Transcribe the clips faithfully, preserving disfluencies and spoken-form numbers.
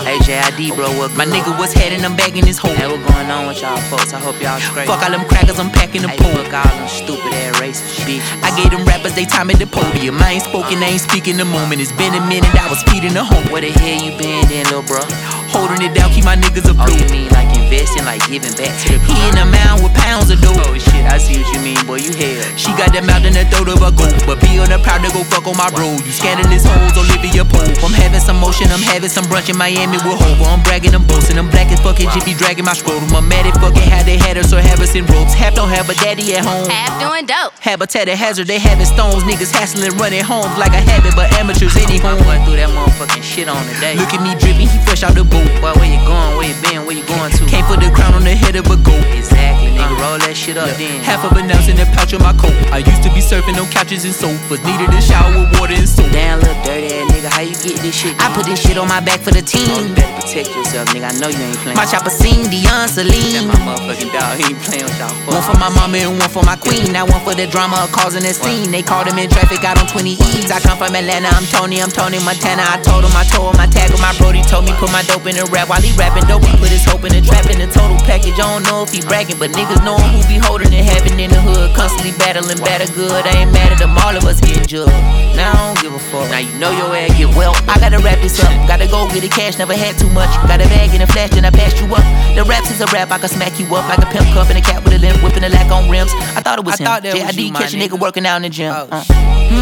Hey, J I D, bro, what My nigga was heading, I'm bagging his hoe. Hey, what going on with y'all folks? I hope y'all straight. Fuck all them crackers, I'm packing the Hey, pole. fuck all them stupid ass racist bitches. I gave them rappers they time at the podium. I ain't spoken, I ain't speaking the moment. It's been a minute, I was feeding the home. Where the hell you been then, lil' bro? Holding it down, keep my niggas Oh, afloat. you mean like investing, like giving back to the He people? in the mound with pounds of dough. Oh shit, I see what you mean, boy, you hell. She got that mouth in the throat of a goat, but be on the proud to go fuck on my road. You scandalous hoes, Olivia Pope. I'm having some motion, I'm having some brunch in Miami with Hova. I'm bragging, I'm boasting, I'm black as fucking Jiffy dragging my scrotum. I'm mad at fucking how they had us or have us in ropes. Half don't have a daddy at home. Half doing dope. Habitat a hazard, they having stones. Niggas hassling, running homes like a habit, but amateurs any My home. boy threw that motherfucking shit on today. Look at me dripping, he fresh out the boat. Boy, where you going? Where you been? Where you going to? Can't put the crown on the head of a goat. Exactly, nigga, roll that shit up then. Half of an ounce in the pouch of my coat. I used to be surfing on couches and sofas. Needed a shower with water and soap. Damn, little dirty ass nigga, how you get this shit? I put this shit on my back for the Oh, you team. better protect yourself, nigga. I know you ain't playing. My chopper sing Dion That Celine. my motherfucking dog, he ain't playing with y'all One fuck. for my mama and one for my queen. Now one for the drama of causing a scene. They called him in traffic out on twenty E's. I come from Atlanta, I'm Tony, I'm Tony Montana. I told him I told him I tag with my brody. Told me put my dope in the rap while he rapping dope. He put his hope in the trap in the total package. I don't know if he bragging, but niggas know who be holding it, having in the hood. Constantly battling, batter good. I ain't mad at them, all of us getting judged. Now I don't give a fuck. Now you know your ass get well. I gotta wrap this up, gotta go get the cash, never had too much. Got a bag in a flash, then I passed you up. The raps is a rap, I can smack you up like a pimp cup and a cat with a limp, whipping a lack on rims. I thought it was I him. thought that J I was D you, my catch a nigga nigga. working out in the gym. Oh, Uh.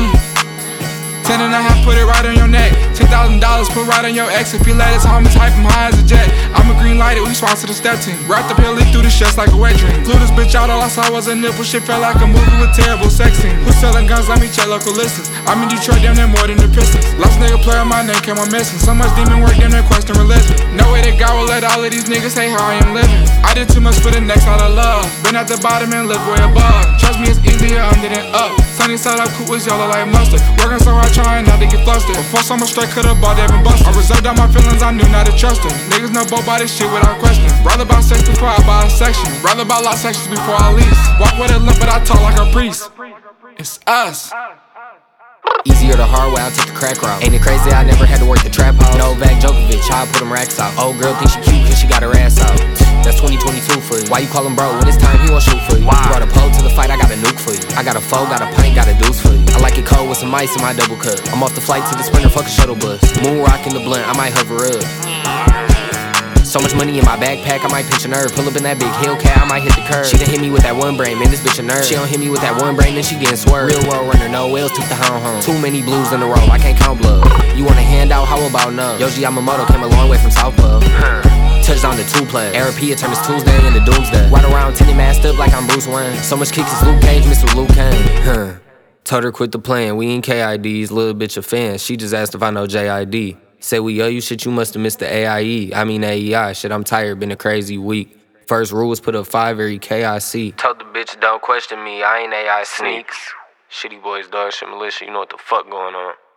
Ten and a half, put it right on your neck. Ten thousand dollars, put right on your ex. If you let us, I'ma type him high as a jet. I'm a green lighted, we sponsor the step team. Wrapped up here, leak through the chest like a wet dream. Blew this bitch out, all I saw was a nipple. Shit felt like a movie with terrible sex scenes. Who's selling guns? Let me check local listings. I'm in Detroit, damn near more than the Pistons. Last nigga play on my name, came on missing. So much demon work, damn near question religion. No way that God will let all of these niggas say how I am living. I did too much for the next out of love. Been at the bottom and live way above. Trust me, it's easier under than up. Sunny side up, cool was yellow like mustard. Working so hard, trying not to get flustered. Before summer straight, could've bought Devin Buster. I reserved all my feelings, I knew not to trust them. Niggas know both buy this shit without question. Rather buy sex before I buy a section. Rather buy lot sections before I lease. Walk with a limp, but I talk like a priest. It's us. Easier the hard way, I took the crack route. Ain't it crazy, I never had to work the trap house. Novak Djokovic, I put them racks out. Old girl think she cute cause she got her ass out. That's twenty twenty-two for you. Why you call him bro? When it's time, he won't shoot for you. Why? Brought a pole to the fight, I got a nuke for you. I got a foe, got a pint, got a deuce for you. I like it cold with some ice in my double cup. I'm off the flight to the Sprinter, fuck a shuttle bus. Moon rock in the blunt, I might hover up. So much money in my backpack, I might pinch a nerve. Pull up in that big Hellcat, I might hit the curb. She done hit me with that one brain, man, this bitch a nerd. She don't hit me with that one brain, then she getting swerved. Real world runner, no wheels, took the hound home. Too many blues in a row, I can't count blood. You want a handout, how about none? Yoji Yamamoto came a long way from South Pub. Touchdown to two players. R P, it turned this Tuesday into Doomsday. Ride around tinny masked up like I'm Bruce Wayne. So much kicks, it's Luke Cage, Mister Luke Kane. Huh. Told her quit the plan, we ain't K I Ds, little bitch a fan. She just asked if I know J I D. Said we owe you shit, you must've missed the A I E. I mean A E I, shit, I'm tired, been a crazy week. First rule was put up five every K I C. Told the bitch don't question me, I ain't A I sneaks. Shitty boys, dog shit militia, you know what the fuck going on.